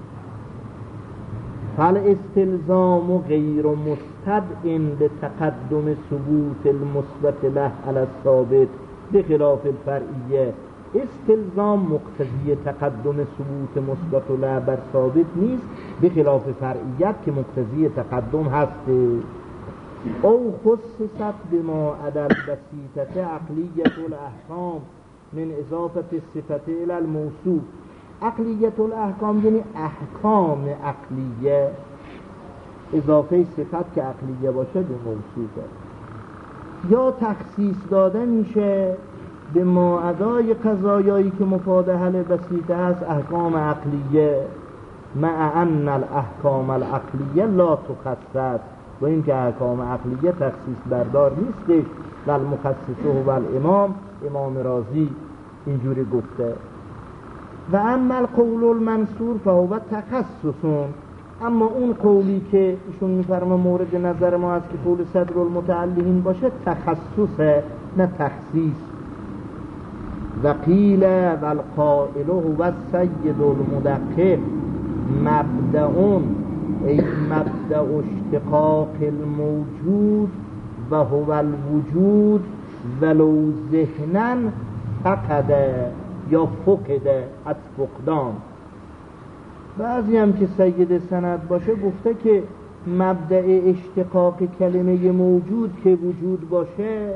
فالاستلزام غیر مستدع لتقدم ثبوت المثبت له علی الثابت بخلاف الفرعیه. استلزام مقتضی تقدم ثبوت مثبت له بر ثابت نیست، بخلاف فرعیت که مقتضی تقدم هست. او خصصت بما عدا البسیطه عقلیت الاحکام من اضافه الصفت الی الموصوف. عقلیت الاحکام یعنی احکام عقلیه، اضافه صفت که عقلیه باشه به موصوفه. یا تخصیص داده میشه به ماعدای قضایایی که مفاد حل بسیطه هست احکام عقلیه، مع ان الاحکام العقلیه لا تخصص، و این که احکام عقلیه تخصیص بردار نیستش، بل مخصصه و الامام، امام رازی اینجوری گفته. و اما القول المنصور فهو تخصصون، اما اون قولی که ایشون میفرما مورد نظر ما هست که قول صدر المتعلقین باشه تخصصه نه تخصیص. و قیل و القائل هو السید المدقق مبدعون ای مبدع اشتقاق الموجود و هو الوجود ولو ذهنا فقده یا فقده از فقدان. بعضی هم که سید سند باشه گفته که مبدع اشتقاق کلمه موجود که وجود باشه،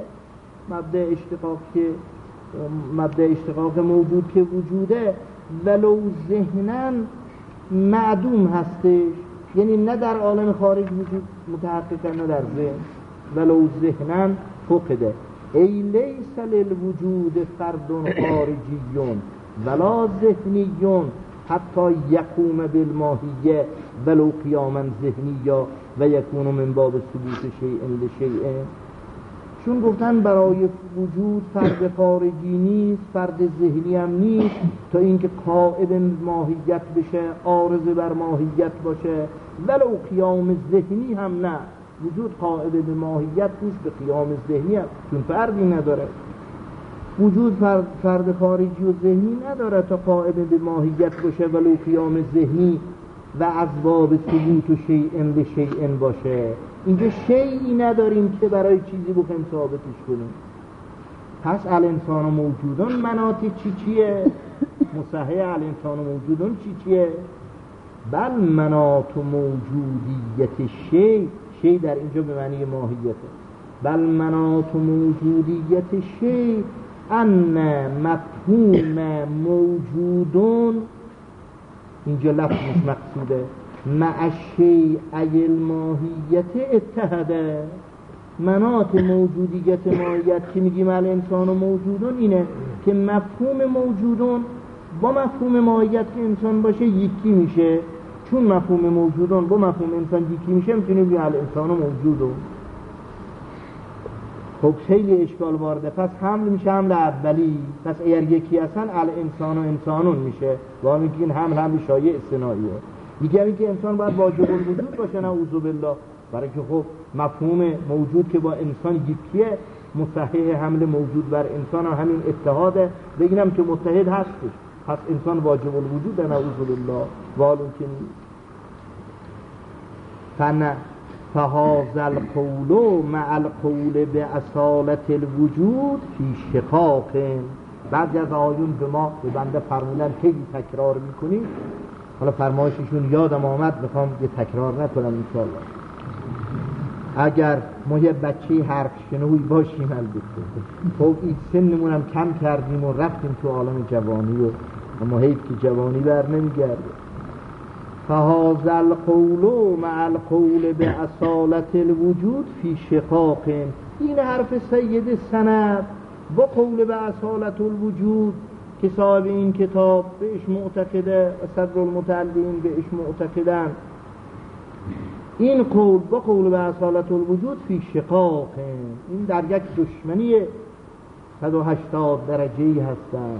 مبدع اشتقاق موجود که وجوده ولو ذهناً معدوم هستش، یعنی نه در عالم خارج وجود متحققه نه در ذهن، ولو ذهناً فقده ای لیس للوجود فرد خارجیون ولا ذهنیون حتی یقوم بالماهیه ولو قیاما ذهنیا و یکون من باب ثبوت شیء لشیء. چون گفتن برای وجود فرد خارجی نیست، فرد ذهنی هم نیست، تا اینکه قائم ماهیت بشه، عارض بر ماهیت باشه، ولو قیام ذهنی هم نه، وجود قائم به ماهیت نیست، به قیام ذهنی هم، چون فردی نداره. وجود فرد خارجی و ذهنی نداره تا قائم به ماهیت باشه ولو قیام ذهنی و از باب ثبوت و شیء لشیء باشه. اینجا شیئی نداریم که برای چیزی بخوایم ثابتش کنیم. پس الانسان و موجودون مناط چیه؟ مصحح الانسان و موجودون چیه؟ بل مناط و موجودیت شی در اینجا به معنی ماهیته. بل مناط و موجودیت شی ان مفهوم موجودون، اینجا لفظش مقصوده، مع شیء الماهیت اتحده. مناط موجودیت ماهیت که میگیم الانسان و موجودون اینه که مفهوم موجودون با مفهوم ماهیت که انسان باشه یکی میشه. چون مفهوم موجودون با مفهوم انسان یکی میشه میتونیم بگیم الانسان و موجودون. خب خیلی اشکال وارده. پس حمل میشه حمل اولی، پس اگر یکی هستن الانسان و انسانون میشه و هم میگین حمل شایع استثنائیه. دیگه این که انسان باید واجب الوجود باشه نعوذ بالله، برای که خب مفهوم موجود که با انسان یکیه، مصحح حمل موجود بر انسان هم همین اتحاده، بگیم که متحد هستش، پس انسان واجب الوجود نعوذ بالله والو که فهذا القول مع القول باصالة الوجود فی شقاق. بعضی از آیون به ما به بنده فرمودن خیلی تکرار میکنیم، حالا فرمایششون یادم آمد میخوام یه تکرار نکنم انشاءالله. اگر ما یه بچه حرف شنوی باشیم البته، خب این سنمون هم کم کردیم و رفتیم تو عالم جوانی و اما حیف که جوانی بر نمیگرده. فهذا القول مع القول باصالة الوجود فی شقاق. این حرف سید سند با قول باصالة الوجود که صاحب این کتاب بهش معتقده، صدر المتعلقین بهش معتقدن، این قول با قول باصالة الوجود فی شقاق، این در یک دشمنی 180 درجه‌ای هستن.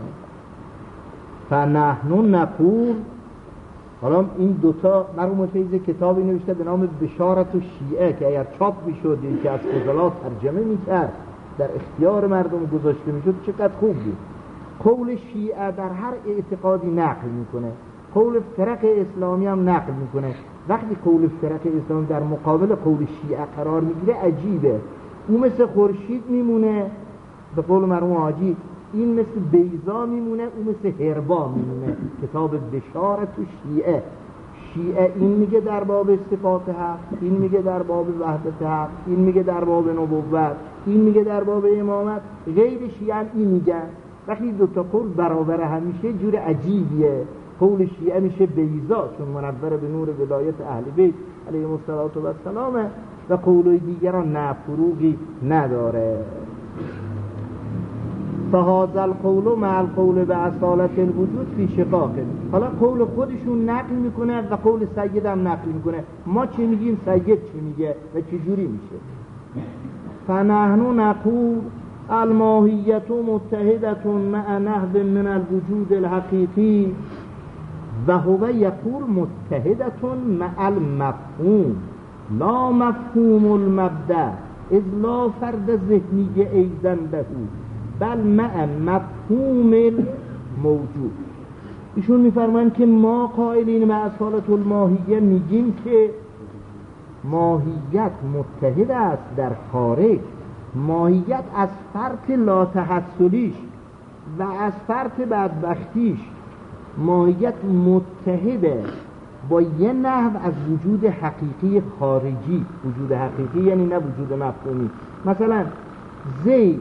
فنحن نقول، حالا این دوتا مرحوم فیض کتابی نوشته به نام بشارت و شیعه که اگر چاپ میشد که از فضلات ترجمه میکرد در اختیار مردم گذاشته میشد چقدر خوب بود. قول شیعه در هر اعتقادی نقل میکنه، قول فرق اسلامی هم نقل میکنه. وقتی قول فرق اسلامی در مقابل قول شیعه قرار میگیره عجیبه. اون مثل خورشید میمونه به قول مرحوم حاجی، این مثل بیضا میمونه، اون مثل هربا میمونه. کتاب بشارت و شیعه این میگه در باب صفات حق، این میگه در باب وحدت حق، این میگه در باب نبوت، این میگه در باب امامت. غیر شیعه این میگن. وقتی دوتا قول برابر هم میشه جور عجیبیه. قول شیعه میشه بیضا چون منور به نور ولایت اهل بیت علیهم السلام و قول دیگران نه فروقی نداره. فهذا القول مع القول به اصالت الوجود فی شقاقه. حالا قول خودشون نقل میکنه و قول سید هم نقل میکنه. ما چی میگیم، سید چی میگه و چه جوری میشه؟ فنحن نقول الماهیت متحدة مع نحو من الوجود الحقیقی و هو یقول متحدة مع المفهوم لا مفهوم المبدأ اذ لا فرد ذهنی ایضا له بل مع مفهوم الموجود. ایشون میفرمایند که ما قائلین به اصالت الماهیه میگیم که ماهیت متحد است در خارج. ماهیت از فرط لاتحصلیش و از فرط بدبختیش ماهیت متحده با یه نحو از وجود حقیقی خارجی. وجود حقیقی یعنی نه وجود مفهومی. مثلا زید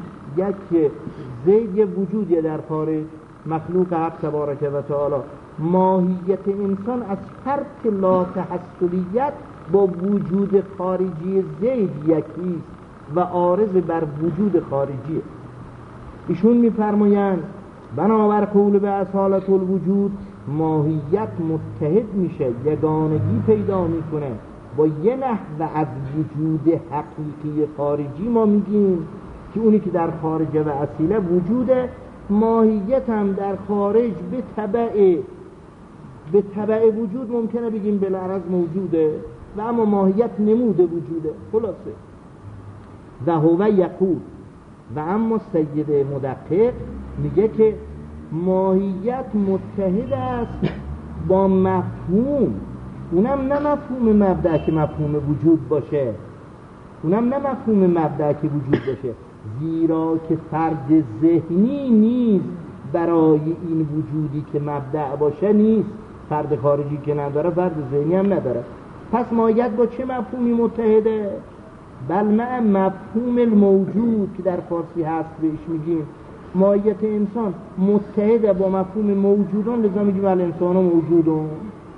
یه وجودی در خارج، مخلوق حق تبارک و تعالی. ماهیت انسان از فرط لاتحصلیت با وجود خارجی زید یکیست و عارض بر وجود خارجی. ایشون میفرمایند بنابر قول به اصالت الوجود ماهیت متحد میشه، یگانگی پیدا میکنه با یه نحو از وجود حقیقی خارجی. ما میگیم که اونی که در خارج و اصیله وجوده، ماهیت هم در خارج به تبع وجود ممکنه بگیم بالعرض موجوده و اما ماهیت نموده وجوده. خلاصه و هو یقول، و اما سید مدقق میگه که ماهیت متحد است با مفهوم. اونم نه مفهوم مبدأ که مفهوم وجود باشه، زیرا که فرد ذهنی نیست برای این وجودی که مبدأ باشه نیست. فرد خارجی که نداره فرد ذهنی هم نداره. پس ماهیت با چه مفهومی متحده؟ بل مع مفهوم الموجود که در فارسی هست بهش میگیم. ماهیت انسان متحده با مفهوم موجودون، لذا میگیم الانسان موجودون.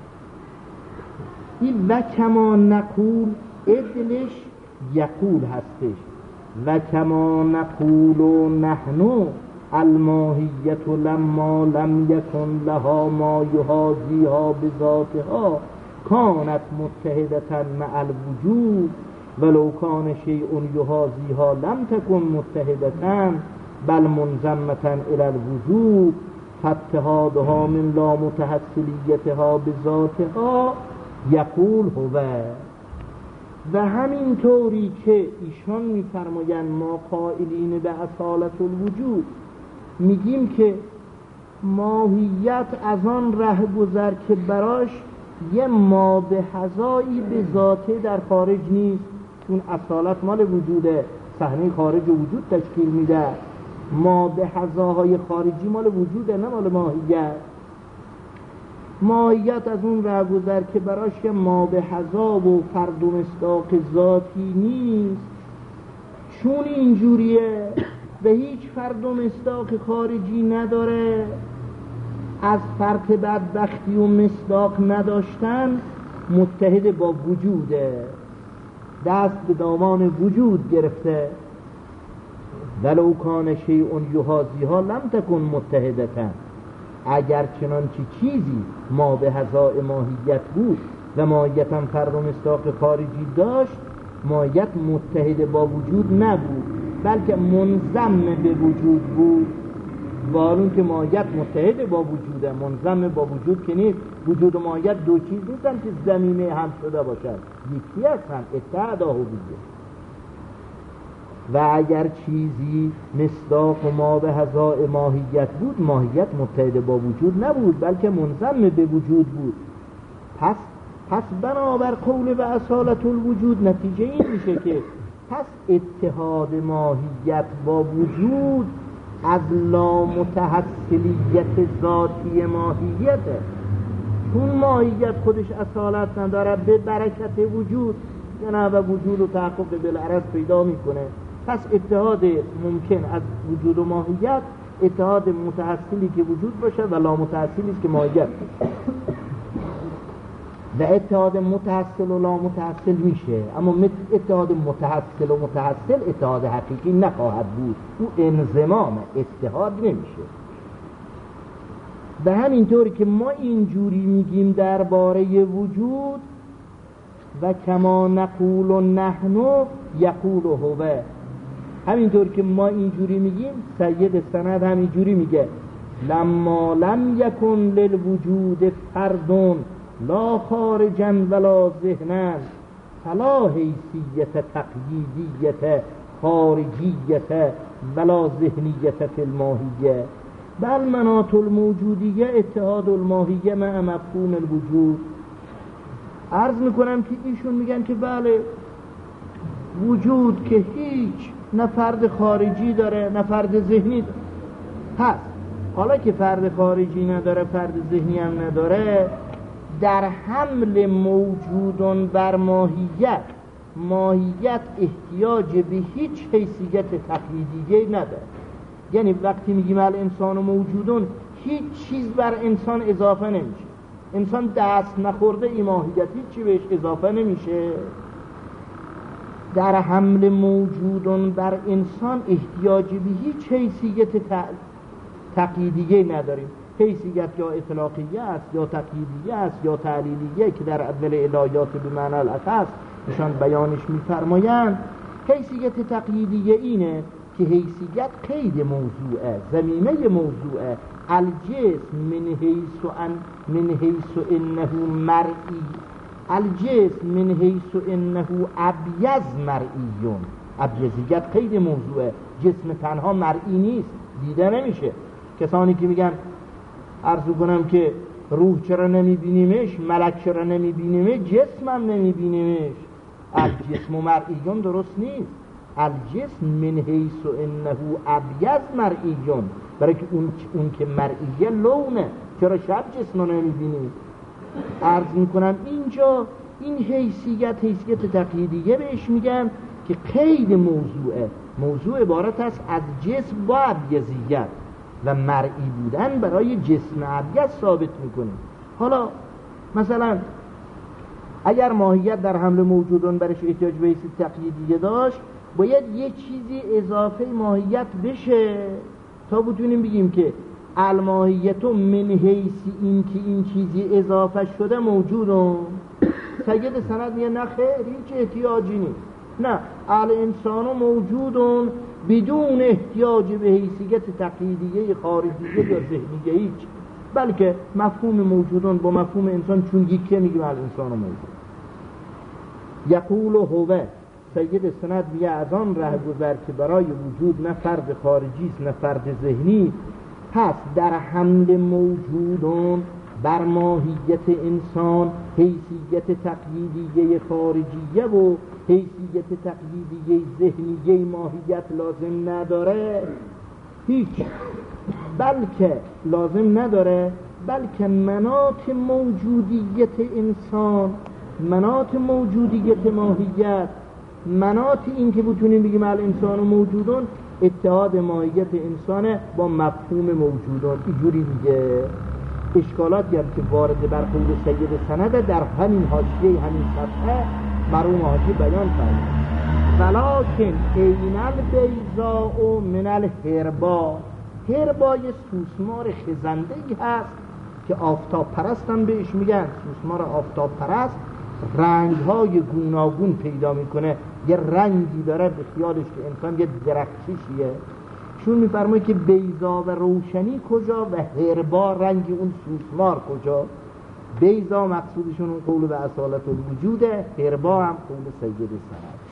این و کما نقول ادلش یقول هستش. و کما نقول نحن الماهیت لما لم یکن لها ما یحاذیها بذاتها کانت متحدة مع الوجود ولو کان شیء یحاذیها لم تکن متحدة بل منضمة الى الوجود فاتحادها من لا متحصلیتها بذاتها یقول هو. و همین طوری که ایشان میفرمایند ما قائلین به اصالت الوجود میگیم که ماهیت از آن ره گذر که براش یه ما به حذایی به ذاته در خارج نیست، چون اصالت مال وجوده، صحنه خارج وجود تشکیل میده. ما به حذاهای خارجی مال وجوده نه مال ماهیت. ماهیت از اون ره گذر که براش یه ما به حذا و فرد و مصداق ذاتی نیست. چون اینجوریه به هیچ فرد و مصداق خارجی نداره، از فرط بدبختی و مصداق نداشتن متحد با وجوده، دست به دامان وجود گرفته. ولو کان شیء یحاذیها لم تکن متحدة، اگر چنانچه چیزی ما به حذاء ماهیت بود و ماهیت هم فرد و مصداق خارجی داشت، ماهیت متحد با وجود نبود بلکه منضم به وجود بود. وارون که ماهیت متحد با وجوده، منضم با وجود که نیست. وجود و ماهیت دو چیز نیستن که زمینه هم شده باشد، یکی هستن، اتحاده بیده. و اگر چیزی مصداق و ما به حذاء ماهیت بود، ماهیت متحد با وجود نبود بلکه منضم به وجود بود. پس بنابر قول و اصالت الوجود نتیجه این میشه که پس اتحاد ماهیت با وجود از لامتحصلیت ذاتی ماهیته. چون ماهیت خودش اصالت نداره، به برکت وجود جناب وجود و تحقق بالعرض پیدا میکنه. پس اتحاد ممکن از وجود و ماهیت اتحاد متحصلی که وجود باشه و لامتحصلی است که ماهیت. و اتحاد متحصل و لا متحصل میشه، اما اتحاد متحصل و متحصل اتحاد حقیقی نخواهد بود، او انضمام اتحاد نمیشه. به همینطور که ما اینجوری میگیم درباره وجود و کما نقول و نحن یقول هو، همینطور که ما اینجوری میگیم سید سند همینجوری میگه لما لم یکن للوجود فرد لا خارجا ولا ذهنا فلا حیثیت تقییدیت خارجیت ولا ذهنیت فی الماهیه بل مناط الموجودیه اتحاد الماهیه مع مفهوم الوجود. عرض میکنم که ایشون میگن که بله وجود که هیچ نه فرد خارجی داره نه فرد ذهنی داره. پس حالا که فرد خارجی نداره فرد ذهنی هم نداره، در حمل موجودون بر ماهیت، ماهیت احتیاج به هیچ حیثیت تقلیدیه نداره. یعنی وقتی میگیم الانسان موجودون هیچ چیز بر انسان اضافه نمیشه. انسان دست نخورده ای ماهیت هیچی بهش اضافه نمیشه. در حمل موجودون بر انسان احتیاج به هیچ حیثیت تقییدیه نداریم. حیثیت یا اطلاقیه است یا تقییدیه است یا تعلیلیه که در اول الهیات به معنی الاخص نشان بیانش می‌فرمایند. حیثیت تقییدیه اینه که حیثیت قید موضوعه، ضمیمه موضوعه. الجسم من حیث انه مرئی، الجسم من حیث انه ابیض مرئیون. ابیضیت قید موضوعه، جسم تنها مرئی نیست، دیده نمیشه. کسانی که میگن عرض کنم که روح چرا نمیبینیمش، ملک چرا نمیبینیمش، جسم هم نمیبینیمش، الجسم مرئیون درست نیست. الجسم من حیث انه ابیض مرئیون، برای که اون که مرئیه لونه، چرا شب جسم رو نمیبینیم. عرض میکنم اینجا این حیثیت تقییدیه بهش میگن که قید موضوعه. موضوع عبارت است از جسم با ابیضیت و مرئی بودن برای جسم ابیض ثابت میکنه. حالا مثلا اگر ماهیت در حمل موجودان برش احتیاج به حیثیت تقییدیه داشت، باید یه چیزی اضافه ماهیت بشه تا بتونیم بگیم که الماهیت من حیث این که این چیزی اضافه شده موجودم. سید سند میگه نه خیر، هیچ احتیاجی نیست. نه، الانسان موجودون بدون احتیاج به حیثیت تقییدیه خارجیه یا ذهنیه هیچ، بلکه مفهوم موجودون با مفهوم انسان چون یکیه میگیم الانسان موجود. یقول هو، سید سند میگه از آن ره گذر که برای وجود نه فرد خارجی است نه فرد ذهنی، پس در حمل موجودون بر ماهیت انسان حیثیت تقییدیه خارجیه و حیثیت تقییدیه ذهنیه ماهیت لازم نداره، هیچ، بلکه لازم نداره، بلکه مناط موجودیت انسان، مناط موجودیت ماهیت، مناط این که بتونیم بگیم الانسان موجودون اتحاد ماهیت انسانه با مفهوم موجودون. اینجوری دیگه اشکالاتی هم که وارد بر قول سید سند در همین حاشیه همین صفحه مرحوم حاجی بیان فرمود. ولکن عین البیضاء من الحربا، حربا یه سوسمار خزنده‌ای هست که آفتاب پرستن بهش میگن، سوسمار آفتاب پرست، رنگ‌های گوناگون پیدا میکنه، یه رنگی داره به خیالش که انسان یه درخشیشیه. چون میفرمایه که بیضا و روشنی کجا و حربا رنگ اون سوسمار کجا. بیضا مقصودشون اون قول به اصالت الوجوده، حربا هم قول سید سند.